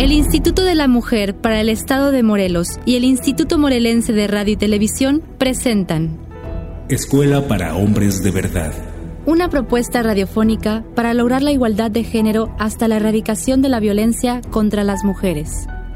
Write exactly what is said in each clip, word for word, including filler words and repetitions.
El Instituto de la Mujer para el Estado de Morelos y el Instituto Morelense de Radio y Televisión presentan Escuela para Hombres de Verdad. Una propuesta radiofónica para lograr la igualdad de género hasta la erradicación de la violencia contra las mujeres.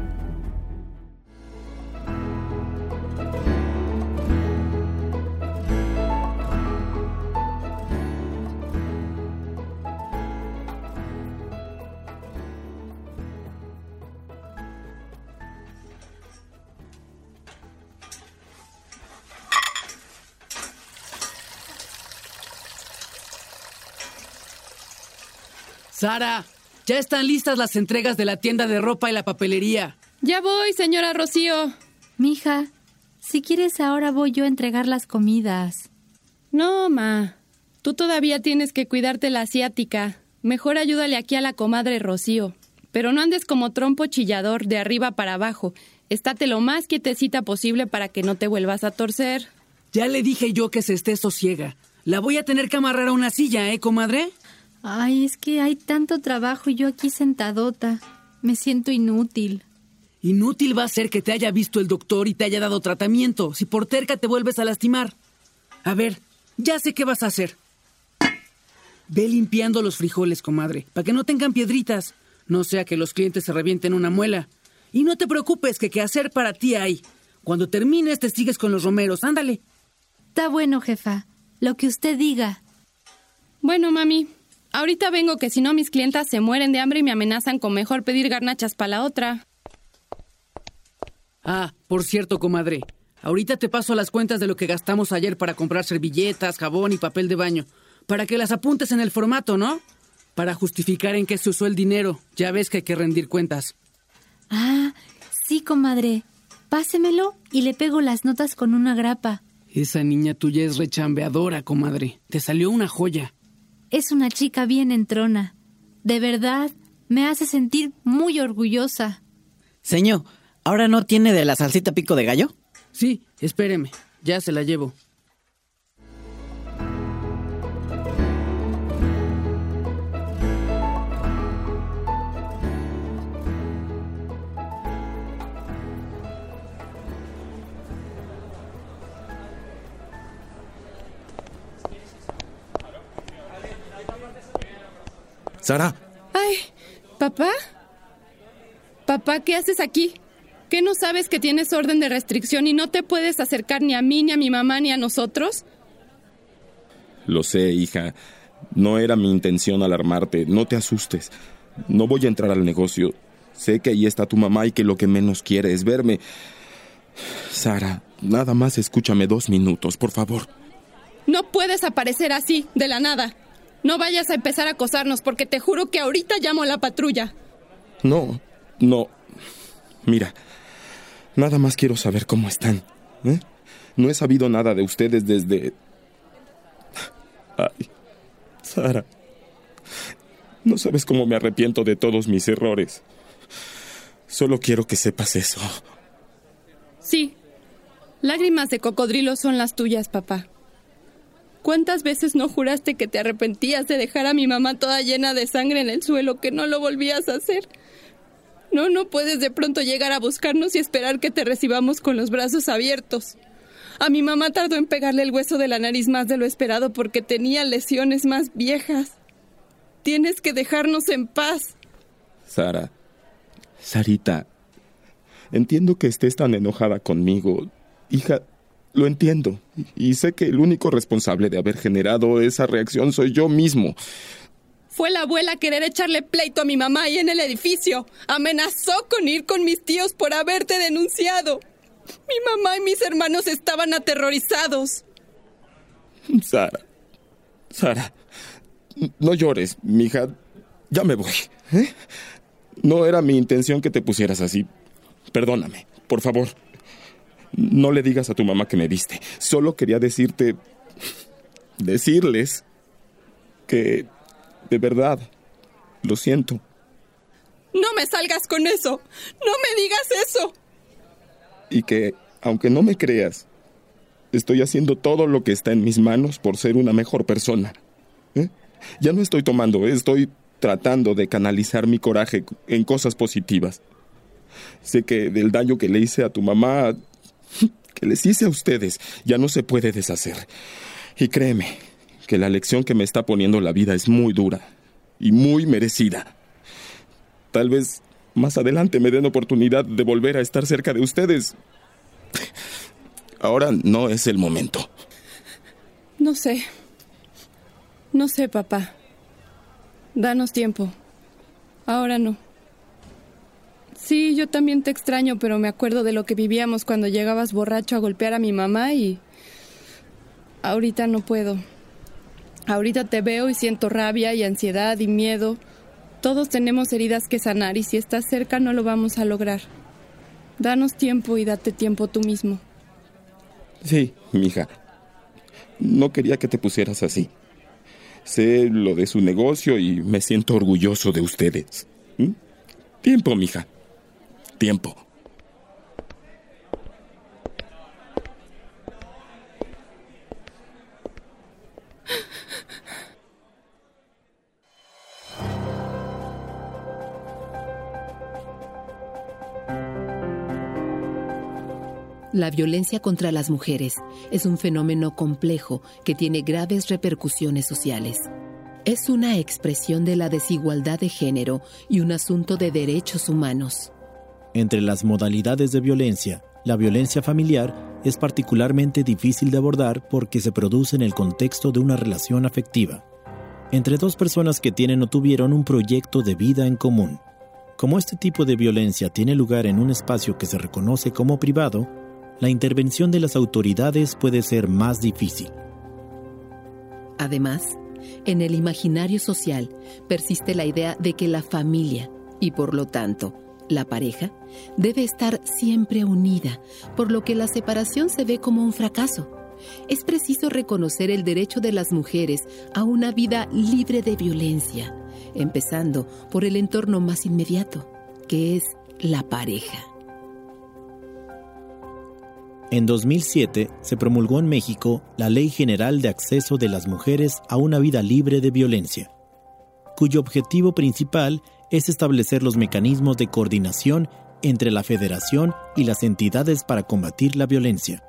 Sara, ya están listas las entregas de la tienda de ropa y la papelería. Ya voy, señora Rocío. Mija, si quieres ahora voy yo a entregar las comidas. No, ma. Tú todavía tienes que cuidarte la asiática. Mejor ayúdale aquí a la comadre Rocío. Pero no andes como trompo chillador de arriba para abajo. Estate lo más quietecita posible para que no te vuelvas a torcer. Ya le dije yo que se esté sosiega. La voy a tener que amarrar a una silla, ¿eh, comadre? Ay, es que hay tanto trabajo y yo aquí sentadota. Me siento inútil. Inútil va a ser que te haya visto el doctor y te haya dado tratamiento, si por terca te vuelves a lastimar. A ver, ya sé qué vas a hacer. Ve limpiando los frijoles, comadre, para que no tengan piedritas. No sea que los clientes se revienten una muela. Y no te preocupes, que qué hacer para ti hay. Cuando termines te sigues con los romeros, ándale. Está bueno, jefa. Lo que usted diga. Bueno, mami. Ahorita vengo, que si no mis clientas se mueren de hambre y me amenazan con mejor pedir garnachas para la otra. Ah, por cierto, comadre. Ahorita te paso las cuentas de lo que gastamos ayer para comprar servilletas, jabón y papel de baño. Para que las apuntes en el formato, ¿no? Para justificar en qué se usó el dinero. Ya ves que hay que rendir cuentas. Ah, sí, comadre. Pásemelo y le pego las notas con una grapa. Esa niña tuya es rechambeadora, comadre. Te salió una joya. Es una chica bien entrona. De verdad, me hace sentir muy orgullosa. Señor, ¿ahora no tiene de la salsita pico de gallo? Sí, espéreme. Ya se la llevo. Sara. Ay, ¿papá? Papá, ¿qué haces aquí? ¿Qué no sabes que tienes orden de restricción y no te puedes acercar ni a mí, ni a mi mamá, ni a nosotros? Lo sé, hija. No era mi intención alarmarte. No te asustes. No voy a entrar al negocio. Sé que ahí está tu mamá y que lo que menos quiere es verme. Sara, nada más escúchame dos minutos, por favor. No puedes aparecer así, de la nada. No vayas a empezar a acosarnos, porque te juro que ahorita llamo a la patrulla. No, no. Mira, nada más quiero saber cómo están, ¿eh? No he sabido nada de ustedes desde... Ay, Sara, no sabes cómo me arrepiento de todos mis errores. Solo quiero que sepas eso. Sí, lágrimas de cocodrilo son las tuyas, papá. ¿Cuántas veces no juraste que te arrepentías de dejar a mi mamá toda llena de sangre en el suelo, que no lo volvías a hacer? No, no puedes de pronto llegar a buscarnos y esperar que te recibamos con los brazos abiertos. A mi mamá tardó en pegarle el hueso de la nariz más de lo esperado porque tenía lesiones más viejas. Tienes que dejarnos en paz. Sara, Sarita, entiendo que estés tan enojada conmigo. Hija, lo entiendo, y sé que el único responsable de haber generado esa reacción soy yo mismo. Fue la abuela querer echarle pleito a mi mamá ahí en el edificio. Amenazó con ir con mis tíos por haberte denunciado. Mi mamá y mis hermanos estaban aterrorizados. Sara, Sara, no llores, mija. Ya me voy, ¿eh? No era mi intención que te pusieras así. Perdóname, por favor. No le digas a tu mamá que me viste. Solo quería decirte... Decirles... que... de verdad... lo siento. No me salgas con eso. No me digas eso. Y que, aunque no me creas, estoy haciendo todo lo que está en mis manos por ser una mejor persona. ¿Eh? Ya no estoy tomando, estoy tratando de canalizar mi coraje en cosas positivas. Sé que del daño que le hice a tu mamá, que les hice a ustedes, ya no se puede deshacer. Y créeme que la lección que me está poniendo la vida es muy dura y muy merecida. Tal vez más adelante me den oportunidad de volver a estar cerca de ustedes. Ahora no es el momento. No sé. No sé, papá. Danos tiempo. Ahora no. Sí, yo también te extraño, pero me acuerdo de lo que vivíamos cuando llegabas borracho a golpear a mi mamá y... ahorita no puedo. Ahorita te veo y siento rabia y ansiedad y miedo. Todos tenemos heridas que sanar y si estás cerca no lo vamos a lograr. Danos tiempo y date tiempo tú mismo. Sí, mija. No quería que te pusieras así. Sé lo de su negocio y me siento orgulloso de ustedes. ¿Mm? Tiempo, mija. Tiempo. La violencia contra las mujeres es un fenómeno complejo que tiene graves repercusiones sociales. Es una expresión de la desigualdad de género y un asunto de derechos humanos. Entre las modalidades de violencia, la violencia familiar es particularmente difícil de abordar porque se produce en el contexto de una relación afectiva, entre dos personas que tienen o tuvieron un proyecto de vida en común. Como este tipo de violencia tiene lugar en un espacio que se reconoce como privado, la intervención de las autoridades puede ser más difícil. Además, en el imaginario social persiste la idea de que la familia, y por lo tanto, la pareja, debe estar siempre unida, por lo que la separación se ve como un fracaso. Es preciso reconocer el derecho de las mujeres a una vida libre de violencia, empezando por el entorno más inmediato, que es la pareja. En dos mil siete se promulgó en México la Ley General de Acceso de las Mujeres a una Vida Libre de Violencia, cuyo objetivo principal es establecer los mecanismos de coordinación entre la Federación y las entidades para combatir la violencia.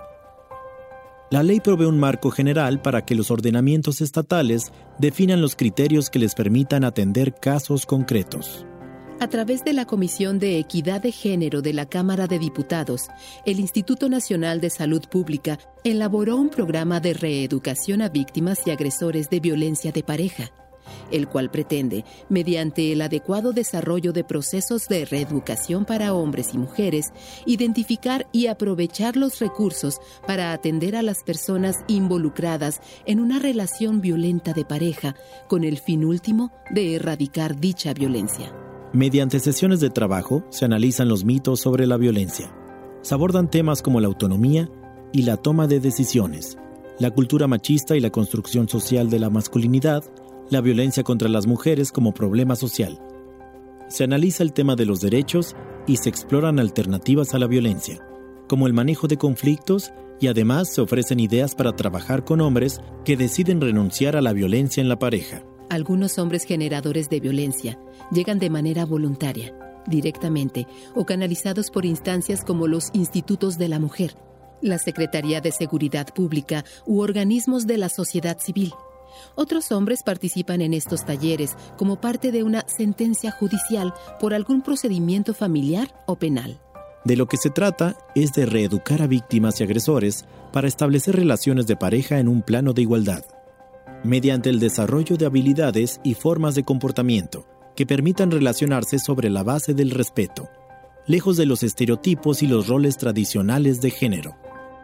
La ley provee un marco general para que los ordenamientos estatales definan los criterios que les permitan atender casos concretos. A través de la Comisión de Equidad de Género de la Cámara de Diputados, el Instituto Nacional de Salud Pública elaboró un programa de reeducación a víctimas y agresores de violencia de pareja, el cual pretende, mediante el adecuado desarrollo de procesos de reeducación para hombres y mujeres, identificar y aprovechar los recursos para atender a las personas involucradas en una relación violenta de pareja, con el fin último de erradicar dicha violencia. Mediante sesiones de trabajo se analizan los mitos sobre la violencia. Se abordan temas como la autonomía y la toma de decisiones, la cultura machista y la construcción social de la masculinidad, la violencia contra las mujeres como problema social. Se analiza el tema de los derechos y se exploran alternativas a la violencia, como el manejo de conflictos, y además se ofrecen ideas para trabajar con hombres que deciden renunciar a la violencia en la pareja. Algunos hombres generadores de violencia llegan de manera voluntaria, directamente o canalizados por instancias como los Institutos de la Mujer, la Secretaría de Seguridad Pública u organismos de la sociedad civil. Otros hombres participan en estos talleres como parte de una sentencia judicial por algún procedimiento familiar o penal. De lo que se trata es de reeducar a víctimas y agresores para establecer relaciones de pareja en un plano de igualdad, mediante el desarrollo de habilidades y formas de comportamiento que permitan relacionarse sobre la base del respeto, lejos de los estereotipos y los roles tradicionales de género.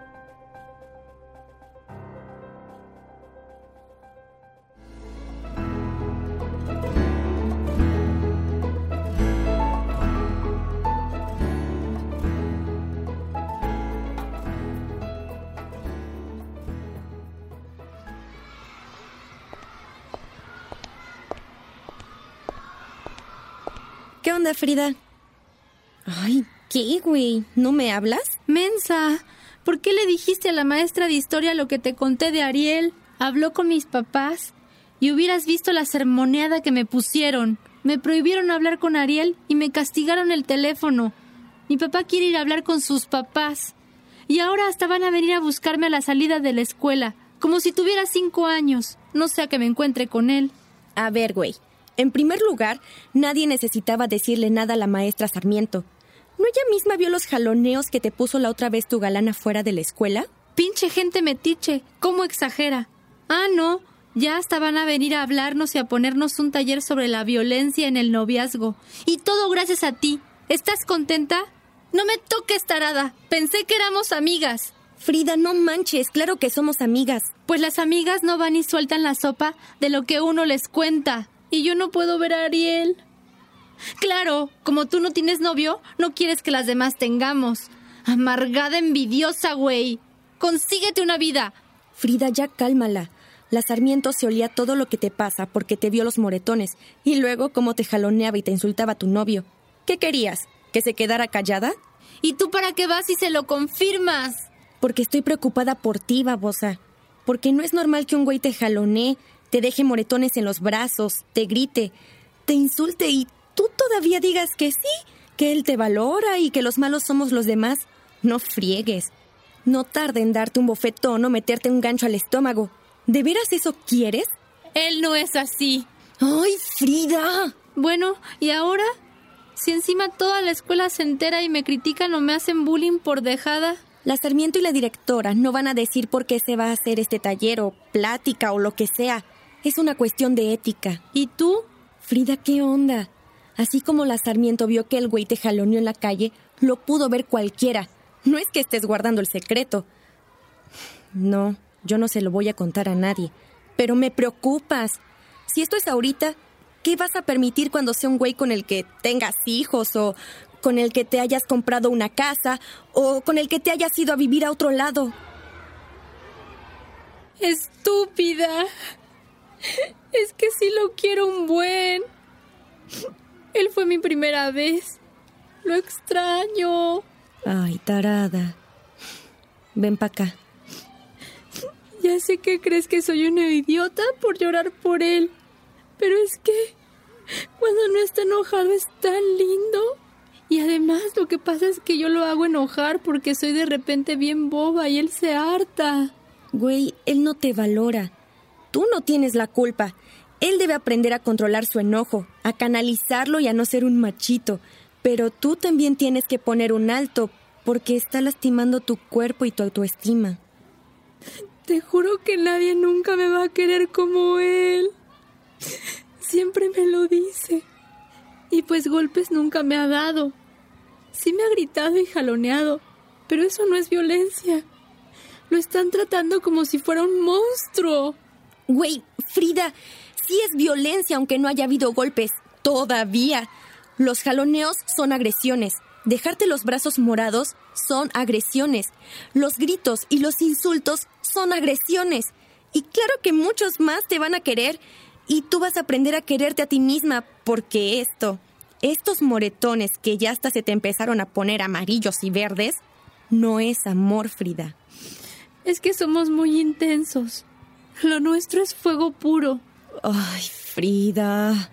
¿Qué onda, Frida? Ay, ¿qué, güey? ¿No me hablas? Mensa, ¿por qué le dijiste a la maestra de historia lo que te conté de Ariel? Habló con mis papás y hubieras visto la sermoneada que me pusieron. Me prohibieron hablar con Ariel y me castigaron el teléfono. Mi papá quiere ir a hablar con sus papás. Y ahora hasta van a venir a buscarme a la salida de la escuela, como si tuviera cinco años. No sea que me encuentre con él. A ver, güey. En primer lugar, nadie necesitaba decirle nada a la maestra Sarmiento. ¿No ella misma vio los jaloneos que te puso la otra vez tu galán afuera de la escuela? Pinche gente metiche, ¿cómo exagera? Ah, no, ya hasta van a venir a hablarnos y a ponernos un taller sobre la violencia en el noviazgo. Y todo gracias a ti. ¿Estás contenta? No me toques, tarada. Pensé que éramos amigas. Frida, no manches, claro que somos amigas. Pues las amigas no van y sueltan la sopa de lo que uno les cuenta. Y yo no puedo ver a Ariel. Claro, como tú no tienes novio, no quieres que las demás tengamos. Amargada envidiosa, güey. Consíguete una vida. Frida, ya cálmala. La Sarmiento se olía todo lo que te pasa porque te vio los moretones. Y luego cómo te jaloneaba y te insultaba tu novio. ¿Qué querías? ¿Que se quedara callada? ¿Y tú para qué vas si se lo confirmas? Porque estoy preocupada por ti, babosa. Porque no es normal que un güey te jalonee, te deje moretones en los brazos, te grite, te insulte y tú todavía digas que sí, que él te valora y que los malos somos los demás. No friegues. No tarde en darte un bofetón o meterte un gancho al estómago. ¿De veras eso quieres? Él no es así. ¡Ay, Frida! Bueno, ¿y ahora? Si encima toda la escuela se entera y me critican o me hacen bullying por dejada. La Sarmiento y la directora no van a decir por qué se va a hacer este taller o plática o lo que sea. Es una cuestión de ética. ¿Y tú? Frida, ¿qué onda? Así como la Sarmiento vio que el güey te jaloneó en la calle, lo pudo ver cualquiera. No es que estés guardando el secreto. No, yo no se lo voy a contar a nadie. Pero me preocupas. Si esto es ahorita, ¿qué vas a permitir cuando sea un güey con el que tengas hijos o con el que te hayas comprado una casa o con el que te hayas ido a vivir a otro lado? Estúpida. Es que sí lo quiero un buen. Él fue mi primera vez. Lo extraño. Ay, tarada. Ven pa' acá. Ya sé que crees que soy una idiota por llorar por él. Pero es que cuando no está enojado es tan lindo. Y además lo que pasa es que yo lo hago enojar porque soy de repente bien boba y él se harta. Güey, él no te valora. Tú no tienes la culpa. Él debe aprender a controlar su enojo, a canalizarlo y a no ser un machito. Pero tú también tienes que poner un alto porque está lastimando tu cuerpo y tu autoestima. Te juro que nadie nunca me va a querer como él. Siempre me lo dice. Y pues golpes nunca me ha dado. Sí me ha gritado y jaloneado, pero eso no es violencia. Lo están tratando como si fuera un monstruo. Güey, Frida, sí es violencia aunque no haya habido golpes. Todavía. Los jaloneos son agresiones. Dejarte los brazos morados son agresiones. Los gritos y los insultos son agresiones. Y claro que muchos más te van a querer. Y tú vas a aprender a quererte a ti misma porque esto, estos moretones que ya hasta se te empezaron a poner amarillos y verdes, no es amor, Frida. Es que somos muy intensos. Lo nuestro es fuego puro. Ay, Frida.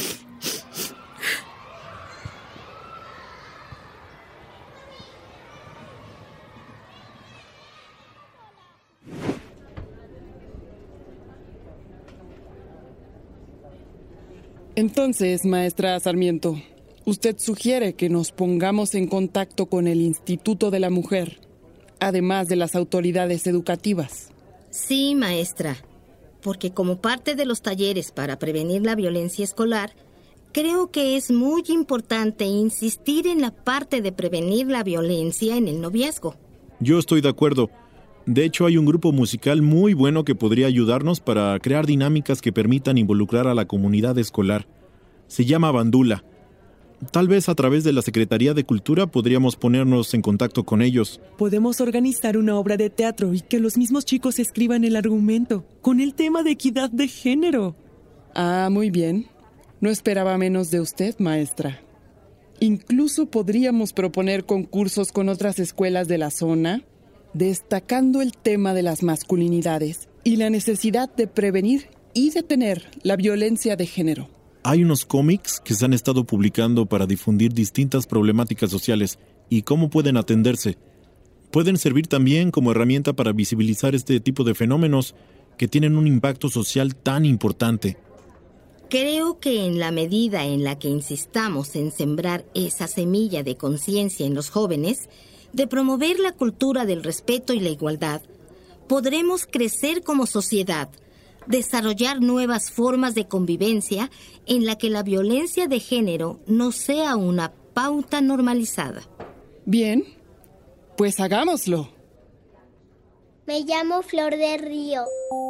Entonces, maestra Sarmiento, usted sugiere que nos pongamos en contacto con el Instituto de la Mujer, además de las autoridades educativas. Sí, maestra, porque como parte de los talleres para prevenir la violencia escolar, creo que es muy importante insistir en la parte de prevenir la violencia en el noviazgo. Yo estoy de acuerdo. De hecho, hay un grupo musical muy bueno que podría ayudarnos para crear dinámicas que permitan involucrar a la comunidad escolar. Se llama Bandula. Tal vez a través de la Secretaría de Cultura podríamos ponernos en contacto con ellos. Podemos organizar una obra de teatro y que los mismos chicos escriban el argumento, con el tema de equidad de género. Ah, muy bien. No esperaba menos de usted, maestra. Incluso podríamos proponer concursos con otras escuelas de la zona, destacando el tema de las masculinidades y la necesidad de prevenir y detener la violencia de género. Hay unos cómics que se han estado publicando para difundir distintas problemáticas sociales y cómo pueden atenderse. Pueden servir también como herramienta para visibilizar este tipo de fenómenos que tienen un impacto social tan importante. Creo que en la medida en la que insistamos en sembrar esa semilla de conciencia en los jóvenes, de promover la cultura del respeto y la igualdad, podremos crecer como sociedad, desarrollar nuevas formas de convivencia en la que la violencia de género no sea una pauta normalizada. Bien, pues hagámoslo. Me llamo Flor de Río.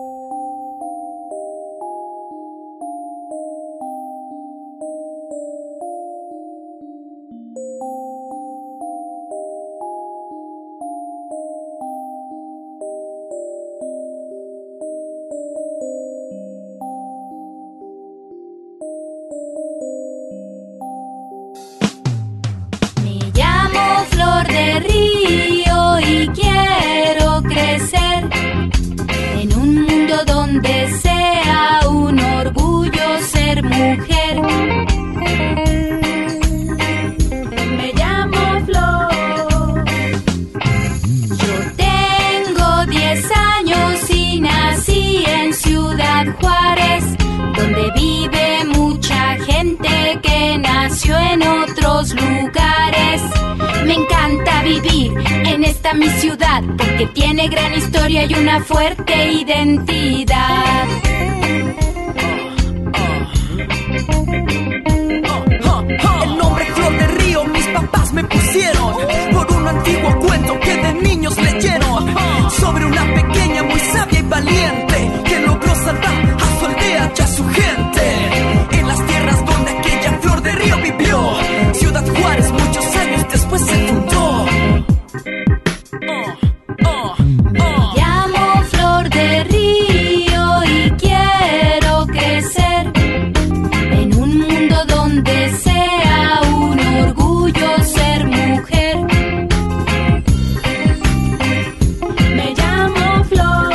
De río y quiero crecer en un mundo donde sea un orgullo ser mujer. Me llamo Flor. Yo tengo diez años y nací en Ciudad Juárez, donde vive mucha gente que nació en otros lugares. Me encanta vivir en esta mi ciudad porque tiene gran historia y una fuerte identidad. El nombre Flor de Río mis papás me pusieron por un antiguo cuento que de niños leyeron sobre una pequeña muy sabia y valiente que logró salvar a su aldea y a su gente en las tierras donde aquella Flor de Río vivió. Ciudad Juárez muchos años después se fundó. Me llamo Flor de Río y quiero crecer en un mundo donde sea un orgullo ser mujer. Me llamo Flor.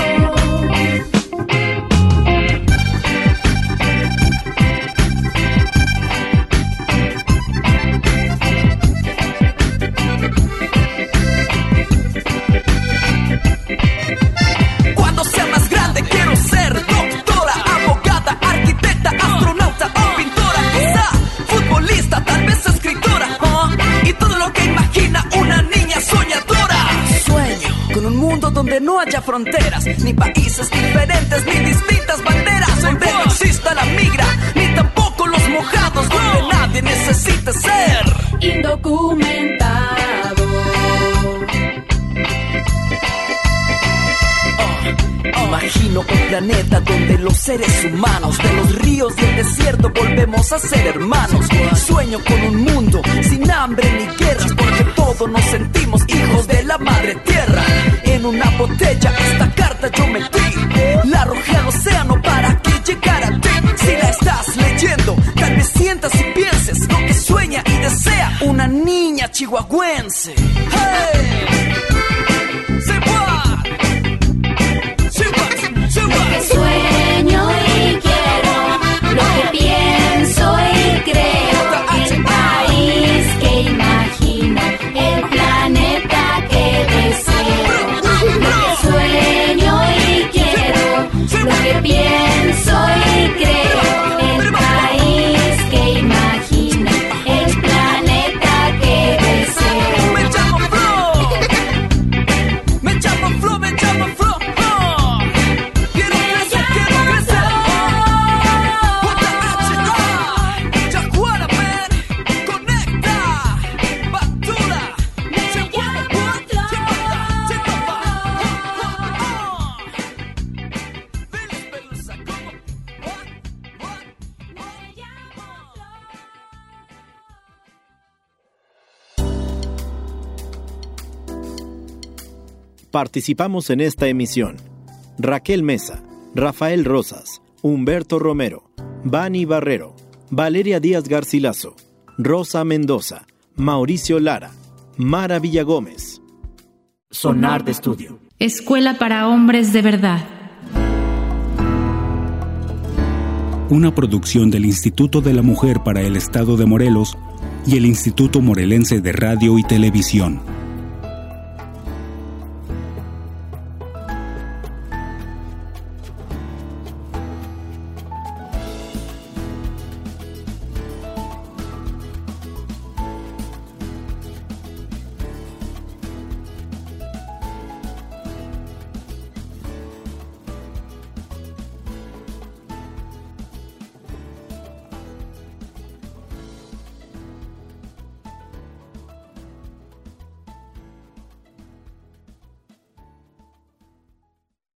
Cuando sea más grande quiero ser doctora, abogada, arquitecta, astronauta o pintora, quizá futbolista, tal vez escritora, ¿oh? Y todo lo que imagina una niña soñadora. Sueño con un mundo donde no haya fronteras, ni países diferentes, ni distintas banderas, donde no exista la migra, ni tampoco los mojados, donde nadie necesite ser indocumentado. Imagino un planeta donde los seres humanos de los ríos y el desierto volvemos a ser hermanos. Sueño con un mundo sin hambre ni guerras, porque todos nos sentimos hijos de la madre tierra. En una botella esta carta yo metí, la arrojé al océano para que llegara a ti. Si la estás leyendo, tal vez sientas y pienses lo que sueña y desea una niña chihuahuense. ¡Hey! Lo que sueño y quiero, lo que pienso y creo, el país que imagino, el planeta que deseo. Lo que sueño y quiero, lo que pienso y creo, el país que imagino, el planeta que deseo. Me llamo Flo, me llamo Flo, me llamo Flo. Participamos en esta emisión: Raquel Mesa, Rafael Rosas, Humberto Romero, Vani Barrero, Valeria Díaz Garcilaso, Rosa Mendoza, Mauricio Lara, Mara Villagómez. Sonar de Estudio. Escuela para Hombres de Verdad. una producción del Instituto de la Mujer para el Estado de Morelos y el Instituto Morelense de Radio y Televisión.